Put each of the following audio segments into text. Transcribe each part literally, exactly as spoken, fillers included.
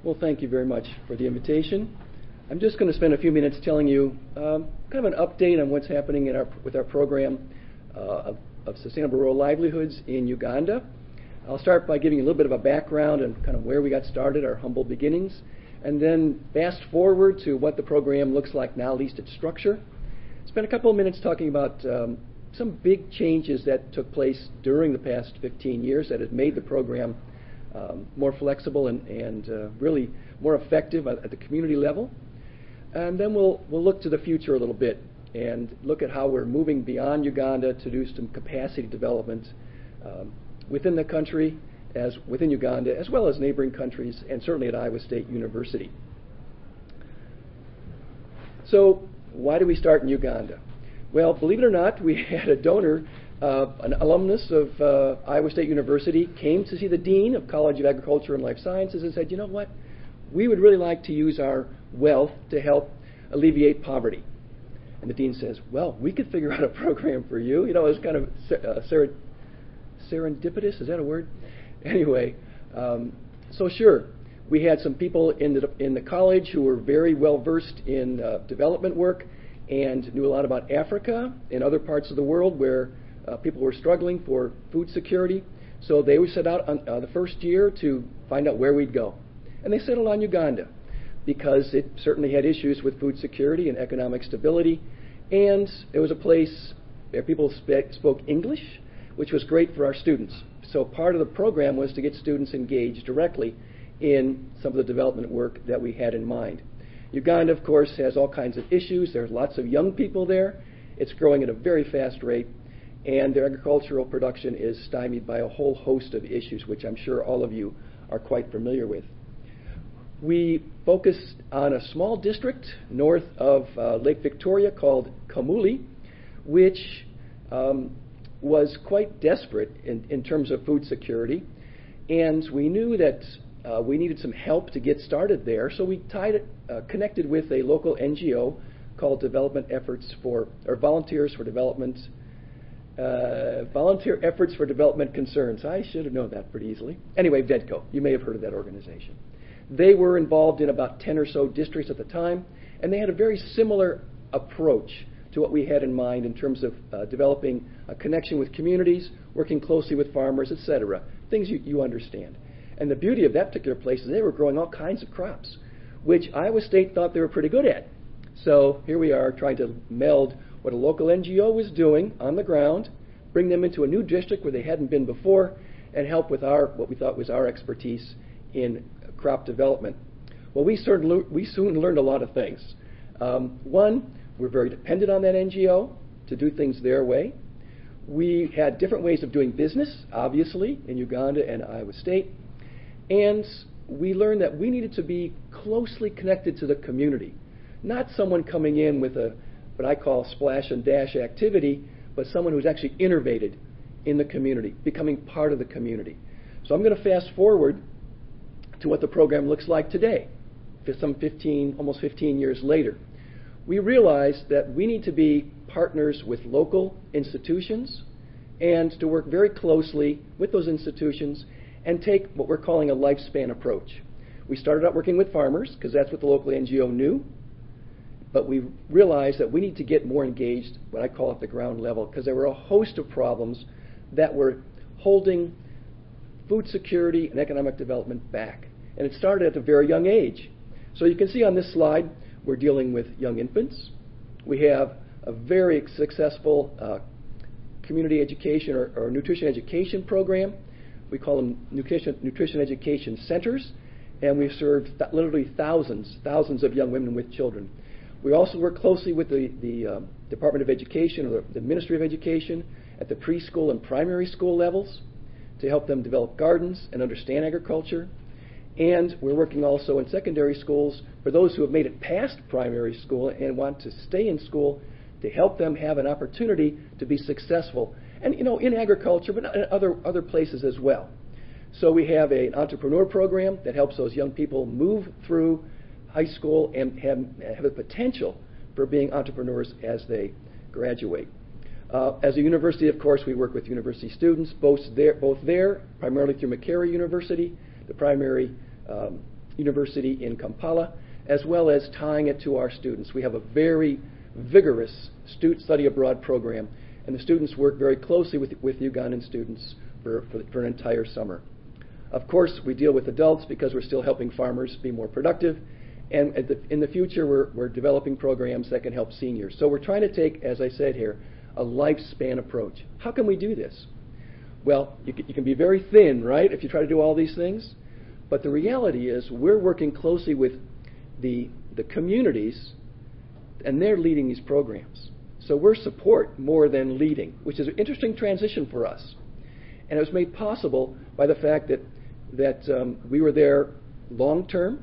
Well, thank you very much for the invitation. I'm just going to spend a few minutes telling you um, kind of an update on what's happening in our, with our program uh, of, of Sustainable Rural Livelihoods in Uganda. I'll start by giving you a little bit of a background and kind of where we got started, our humble beginnings, and then fast forward to what the program looks like now, at least its structure. Spend a couple of minutes talking about um, some big changes that took place during the past fifteen years that have made the program um, more flexible and, and uh, really more effective at, at the community level. And then we'll, we'll look to the future a little bit and look at how we're moving beyond Uganda to do some capacity development um, within the country, as within Uganda, as well as neighboring countries, and certainly at Iowa State University. So why did we start in Uganda? Well, believe it or not, we had a donor, uh, an alumnus of uh, Iowa State University, came to see the Dean of College of Agriculture and Life Sciences and said, you know what, we would really like to use our wealth to help alleviate poverty. And the Dean says, well, we could figure out a program for you. You know, it was kind of uh, ser- serendipitous, is that a word? Anyway, um, so sure, we had some people in the, in the college who were very well versed in uh, development work and knew a lot about Africa and other parts of the world where uh, people were struggling for food security. So they were set out on uh, the first year to find out where we'd go. And they settled on Uganda because it certainly had issues with food security and economic stability. And it was a place where people sp- spoke English, which was great for our students. So part of the program was to get students engaged directly in some of the development work that we had in mind. Uganda, of course, has all kinds of issues. There's lots of young people there. It's growing at a very fast rate, and their agricultural production is stymied by a whole host of issues, which I'm sure all of you are quite familiar with. We focused on a small district north of uh, Lake Victoria called Kamuli, which um, was quite desperate in, in terms of food security, and we knew that Uh, we needed some help to get started there, so we tied it, uh, connected with a local N G O called Development Efforts for, or Volunteers for Development, uh, Volunteer Efforts for Development Concerns. I should have known that pretty easily. Anyway, VEDCO, you may have heard of that organization. They were involved in about ten or so districts at the time, and they had a very similar approach to what we had in mind in terms of uh, developing a connection with communities, working closely with farmers, et cetera, things you, you understand. And the beauty of that particular place is they were growing all kinds of crops, which Iowa State thought they were pretty good at. So here we are trying to meld what a local N G O was doing on the ground, bring them into a new district where they hadn't been before, and help with our what we thought was our expertise in crop development. Well, we, certainly, we soon learned a lot of things. Um, one, we're very dependent on that N G O to do things their way. We had different ways of doing business, obviously, in Uganda and Iowa State. And we learned that we needed to be closely connected to the community, not someone coming in with a what I call splash and dash activity, but someone who's actually innovated in the community, becoming part of the community. So I'm going to fast forward to what the program looks like today, some fifteen, almost fifteen years later. We realized that we need to be partners with local institutions and to work very closely with those institutions and take what we're calling a lifespan approach. We started out working with farmers because that's what the local N G O knew, but we realized that we need to get more engaged, what I call at the ground level, because there were a host of problems that were holding food security and economic development back. And it started at a very young age. So you can see on this slide, we're dealing with young infants. We have a very successful uh, community education or, or nutrition education program. We call them nutrition, nutrition education centers, and we serve th- literally thousands, thousands of young women with children. We also work closely with the, the um, Department of Education or the, the Ministry of Education at the preschool and primary school levels to help them develop gardens and understand agriculture. And we're working also in secondary schools for those who have made it past primary school and want to stay in school to help them have an opportunity to be successful. And, you know, in agriculture, but in other, other places as well. So we have a, an entrepreneur program that helps those young people move through high school and have, have the potential for being entrepreneurs as they graduate. Uh, as a university, of course, we work with university students, both there, both there primarily through McCary University, the primary um, University in Kampala, as well as tying it to our students. We have a very vigorous student study abroad program, and the students work very closely with, with Ugandan students for, for, for an entire summer. Of course, we deal with adults because we're still helping farmers be more productive, and at the, in the future we're, we're developing programs that can help seniors. So we're trying to take, as I said here, a lifespan approach. How can we do this? Well, you can, you can be very thin, right, if you try to do all these things, but the reality is we're working closely with the, the communities, and they're leading these programs. So we're support more than leading, which is an interesting transition for us. And it was made possible by the fact that, that um, we were there long term.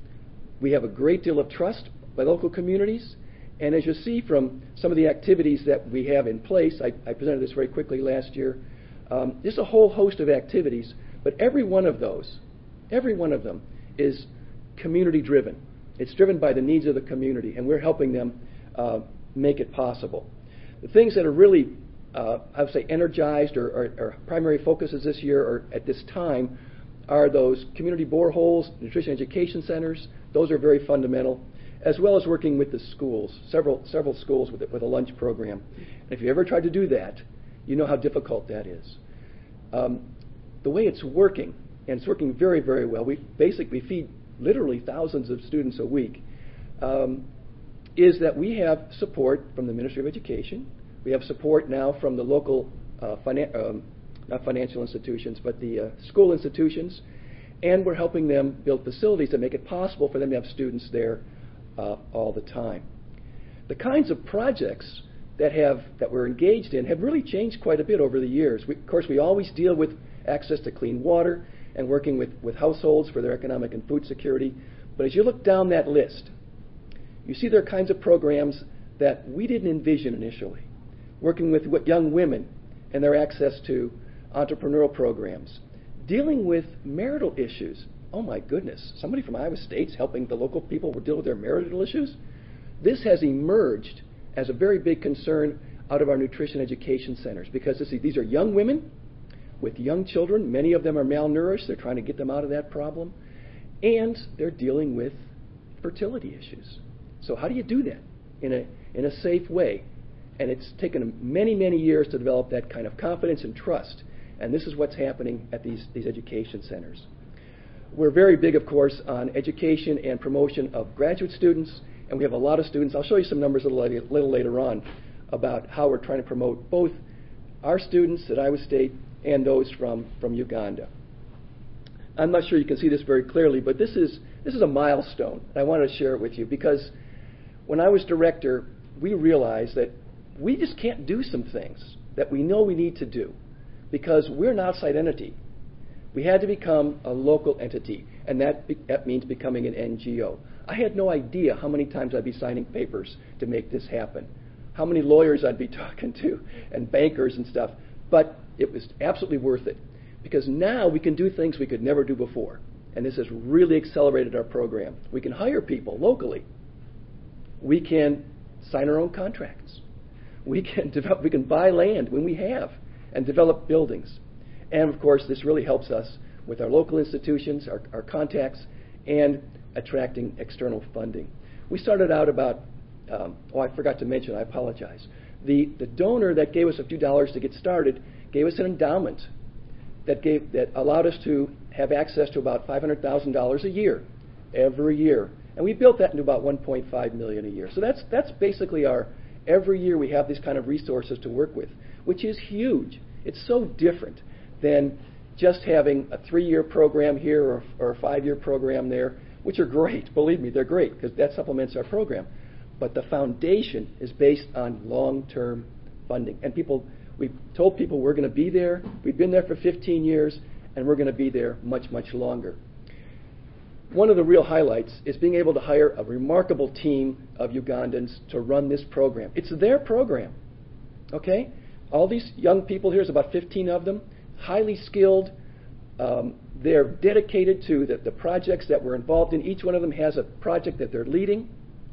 We have a great deal of trust by local communities. And as you see from some of the activities that we have in place, I, I presented this very quickly last year, um, there's a whole host of activities, but every one of those, every one of them is community driven. It's driven by the needs of the community, and we're helping them uh, make it possible. The things that are really, uh, I would say, energized or, or, or primary focuses this year or at this time are those community boreholes, nutrition education centers. Those are very fundamental, as well as working with the schools, several several schools with, with a lunch program. And if you ever tried to do that, you know how difficult that is. Um, the way it's working, and it's working very, very well, we basically feed literally thousands of students a week, um, is that we have support from the Ministry of Education. We have support now from the local, uh, finan- um, not financial institutions, but the uh, school institutions, and we're helping them build facilities that make it possible for them to have students there uh, all the time. The kinds of projects that have that we're engaged in have really changed quite a bit over the years. We, of course, we always deal with access to clean water and working with, with households for their economic and food security. But as you look down that list, you see there are kinds of programs that we didn't envision initially. Working with young women and their access to entrepreneurial programs. Dealing with marital issues. Oh my goodness, somebody from Iowa State's helping the local people deal with their marital issues? This has emerged as a very big concern out of our nutrition education centers, because this, these are young women with young children. Many of them are malnourished. They're trying to get them out of that problem. And they're dealing with fertility issues. So how do you do that in a, in a safe way? And it's taken many, many years to develop that kind of confidence and trust. And this is what's happening at these, these education centers. We're very big, of course, on education and promotion of graduate students. And we have a lot of students. I'll show you some numbers a little, later, little later on about how we're trying to promote both our students at Iowa State and those from, from Uganda. I'm not sure you can see this very clearly, but this is, this is a milestone. I wanted to share it with you because when I was director, we realized that we just can't do some things that we know we need to do because we're an outside entity. We had to become a local entity, and that, be, that means becoming an N G O. I had no idea how many times I'd be signing papers to make this happen, how many lawyers I'd be talking to, and bankers and stuff. But it was absolutely worth it because now we can do things we could never do before. And this has really accelerated our program. We can hire people locally. We can sign our own contracts. We can develop, we can buy land when we have and develop buildings. And of course, this really helps us with our local institutions, our, our contacts, and attracting external funding. We started out about, um, oh, I forgot to mention, I apologize. The, the donor that gave us a few dollars to get started gave us an endowment that, gave, that allowed us to have access to about five hundred thousand dollars a year, every year. And we built that into about one point five million dollars a year. So that's, that's basically our, every year we have these kind of resources to work with, which is huge. It's so different than just having a three-year program here or, or a five-year program there, which are great. Believe me, they're great because that supplements our program. But the foundation is based on long-term funding. And people, we've told people we're going to be there. We've been there for fifteen years, and we're going to be there much, much longer. One of the real highlights is being able to hire a remarkable team of Ugandans to run this program. It's their program, okay? All these young people here, there's about fifteen of them, highly skilled. Um, they're dedicated to the, the projects that we're involved in. Each one of them has a project that they're leading,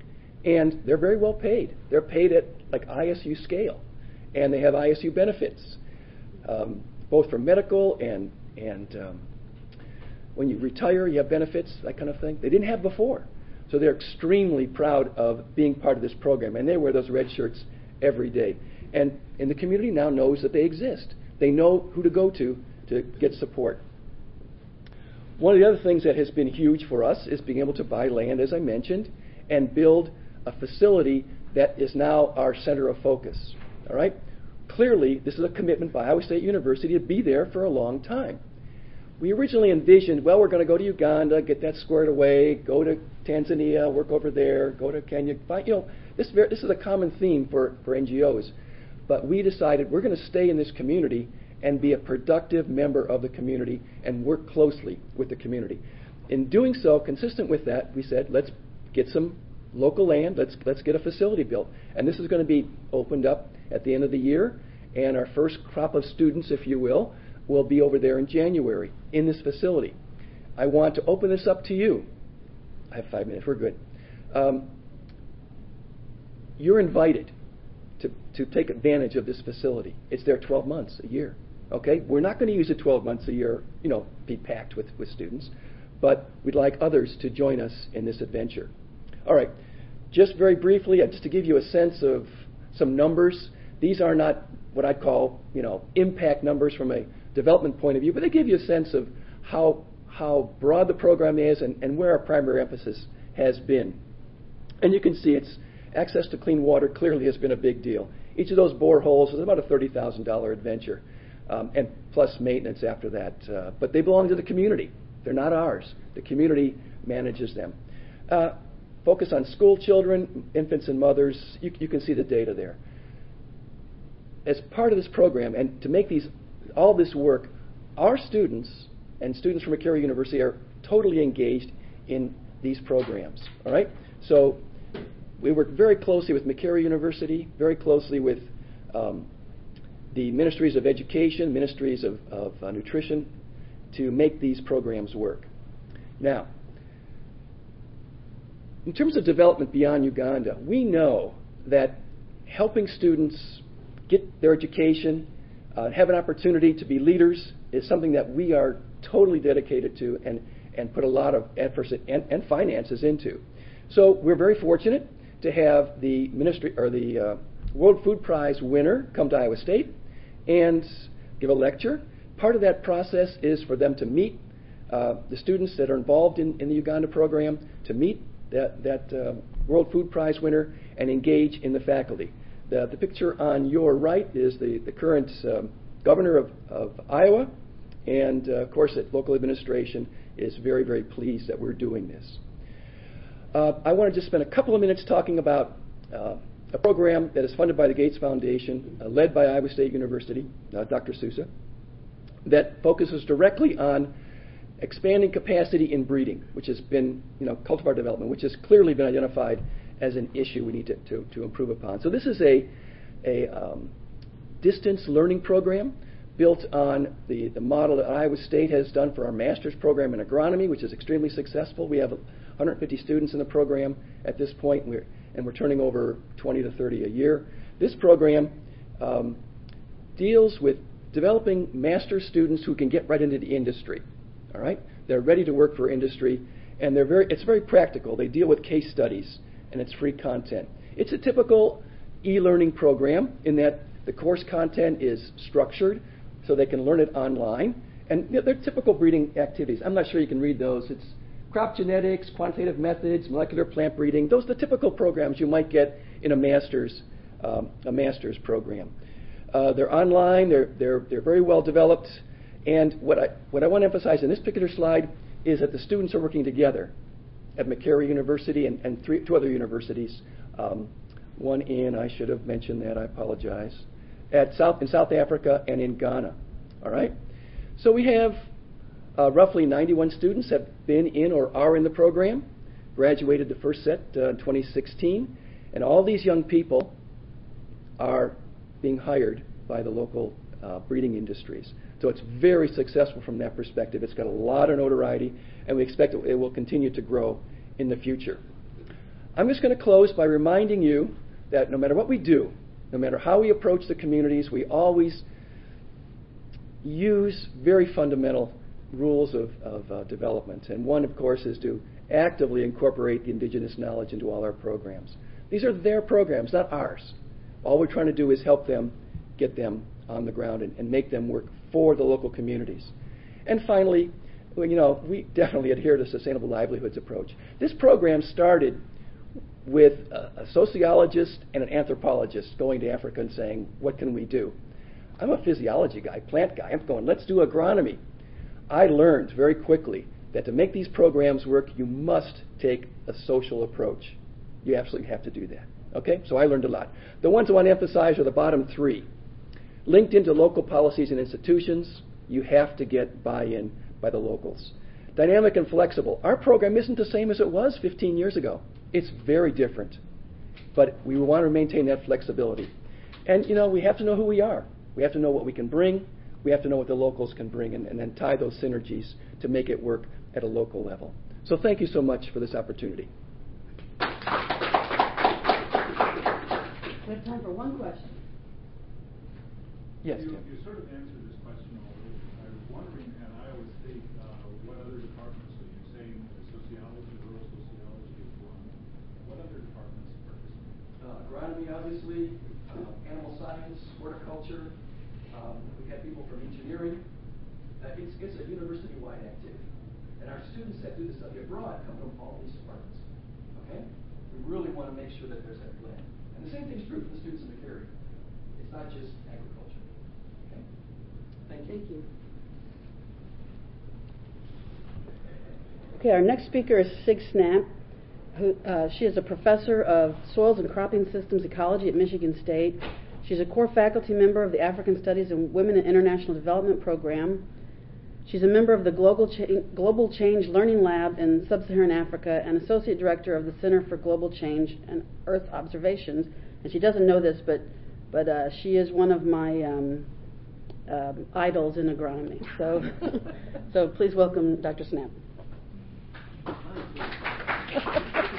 and they're very well paid. They're paid at like I S U scale, and they have I S U benefits, um, both for medical and and um, when you retire, you have benefits, that kind of thing. They didn't have before. So they're extremely proud of being part of this program, and they wear those red shirts every day. And, and the community now knows that they exist. They know who to go to to get support. One of the other things that has been huge for us is being able to buy land, as I mentioned, and build a facility that is now our center of focus. All right? Clearly, this is a commitment by Iowa State University to be there for a long time. We originally envisioned, well, we're going to go to Uganda, get that squared away, go to Tanzania, work over there, go to Kenya. You know, this, this is a common theme for, for N G Os. But we decided we're going to stay in this community and be a productive member of the community and work closely with the community. In doing so, consistent with that, we said, let's get some local land, let's, let's get a facility built. And this is going to be opened up at the end of the year, and our first crop of students, if you will, will be over there in January in this facility. I want to open this up to you. I have five minutes, we're good. Um, you're invited to, to take advantage of this facility. It's there twelve months a year. Okay? We're not going to use it twelve months a year, you know, be packed with, with students, but we'd like others to join us in this adventure. All right, just very briefly, just to give you a sense of some numbers, these are not what I'd call, you know, impact numbers from a development point of view, but they give you a sense of how, how broad the program is and, and where our primary emphasis has been. And you can see it's access to clean water clearly has been a big deal. Each of those boreholes is about a thirty thousand dollars adventure, um, and plus maintenance after that. Uh, but they belong to the community. They're not ours. The community manages them. Uh, focus on school children, infants and mothers. You, you can see the data there. As part of this program, and to make these all this work, our students and students from McCary University are totally engaged in these programs. All right? So we work very closely with McCary University, very closely with um, the Ministries of Education, Ministries of, of uh, Nutrition, to make these programs work. Now, in terms of development beyond Uganda, we know that helping students get their education, uh, have an opportunity to be leaders is something that we are totally dedicated to and, and put a lot of efforts and, and finances into. So we're very fortunate to have the ministry or the uh, World Food Prize winner come to Iowa State and give a lecture. Part of that process is for them to meet uh, the students that are involved in, in the Uganda program, to meet that, that uh, World Food Prize winner and engage in the faculty. The, the picture on your right is the, the current um, governor of, of Iowa, and uh, of course, the local administration is very, very pleased that we're doing this. Uh, I want to just spend a couple of minutes talking about uh, a program that is funded by the Gates Foundation, uh, led by Iowa State University, uh, Doctor Sousa, that focuses directly on expanding capacity in breeding, which has been, you know, cultivar development, which has clearly been identified as an issue we need to, to, to improve upon. So this is a, a um, distance learning program built on the, the model that Iowa State has done for our master's program in agronomy, which is extremely successful. We have one hundred fifty students in the program at this point, and we're, and we're turning over twenty to thirty a year. This program um, deals with developing master's students who can get right into the industry. All right? They're ready to work for industry, and they're very, it's very practical. They deal with case studies, and it's free content. It's a typical e-learning program in that the course content is structured so they can learn it online. And you know, they're typical breeding activities. I'm not sure you can read those. It's crop genetics, quantitative methods, molecular plant breeding. Those are the typical programs you might get in a master's, um, a master's program. Uh, they're online. They're, they're, they're very well developed. And what I, what I want to emphasize in this particular slide is that the students are working together at McCary University and, and three, two other universities. Um, one in, I should have mentioned that, I apologize, at South, in South Africa and in Ghana. All right? So we have uh, roughly ninety-one students have been in or are in the program, graduated the first set uh, in twenty sixteen, and all these young people are being hired by the local uh, breeding industries. So it's very successful from that perspective. It's got a lot of notoriety, and we expect it will continue to grow in the future. I'm just going to close by reminding you that no matter what we do, no matter how we approach the communities, we always use very fundamental rules of, of uh, development. And one, of course, is to actively incorporate the indigenous knowledge into all our programs. These are their programs, not ours. All we're trying to do is help them get them on the ground and, and make them work for the local communities. And finally, well, you know, we definitely adhere to sustainable livelihoods approach. This program started with a, a sociologist and an anthropologist going to Africa and saying, what can we do? I'm a physiology guy, plant guy. I'm going, let's do agronomy. I learned very quickly that to make these programs work, you must take a social approach. You absolutely have to do that. Okay? So I learned a lot. The ones I want to emphasize are the bottom three. Linked into local policies and institutions, you have to get buy-in by the locals. Dynamic and flexible. Our program isn't the same as it was fifteen years ago. It's very different. But we want to maintain that flexibility. And, you know, we have to know who we are. We have to know what we can bring. We have to know what the locals can bring, and, and then tie those synergies to make it work at a local level. So thank you so much for this opportunity. We have time for one question. Yes, you, Tim. you sort of answered this question already. I was wondering at Iowa State, uh, what other departments, so you're saying sociology, rural sociology is one. What other departments participate? Uh, agronomy, obviously, uh, animal science, horticulture. Um, we have people from engineering. Uh, it's, it's a university-wide activity. And our students that do the study abroad come from all these departments. Okay? We really want to make sure that there's that blend. And the same thing's true for the students in McCary. It's not just agriculture. Okay? Thank you. Thank you. Okay, our next speaker is Sig Snap. Who, uh, she is a professor of soils and cropping systems ecology at Michigan State. She's a core faculty member of the African Studies and Women in International Development program. She's a member of the Global, Cha- Global Change Learning Lab in Sub-Saharan Africa and associate director of the Center for Global Change and Earth Observations. And she doesn't know this, but but uh, she is one of my um, uh, idols in agronomy. So, so please welcome Doctor Snap.